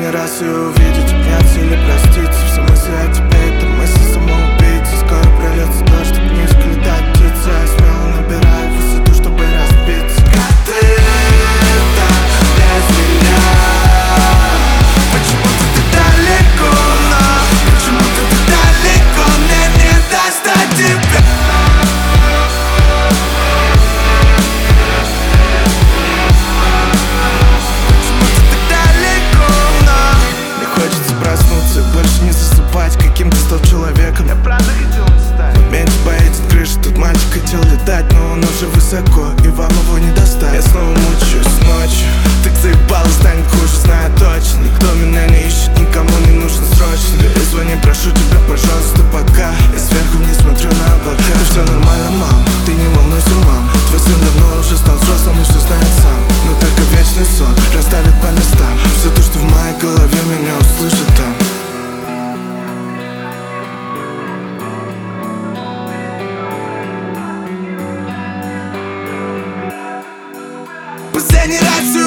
Последний раз ее увидеть, обняться или проститься. Все мысли о тебе, это мысли самоубийцы. Скоро прольется дождь, так низко летает птица. Я смело набираю высоту, чтобы разбиться. Как ты там без меня? Почему ты далеко, но почему ты далеко? Мне не достать тебя. Проснуться, больше не засыпать, каким ты стал человеком. Я правда хотел стать. Меньше боится крыши, тут мальчик хотел летать, но он уже высоко, и вам его не достать. Я снова мучаюсь ночью, так заебало, станет хуже, знаю точно. Никто меня не ищет, никому не нужен срочно. Перезвони, прошу тебя, пожалуйста, пока. Я сверху не смотрю на облака. Ну все нормально, мам, ты не волнуйся, мам. Твой сын давно уже стал взрослым и все знает сам. Но только вечный сон расставит по местам все то, что в моей голове, меня услышит там. Последний раз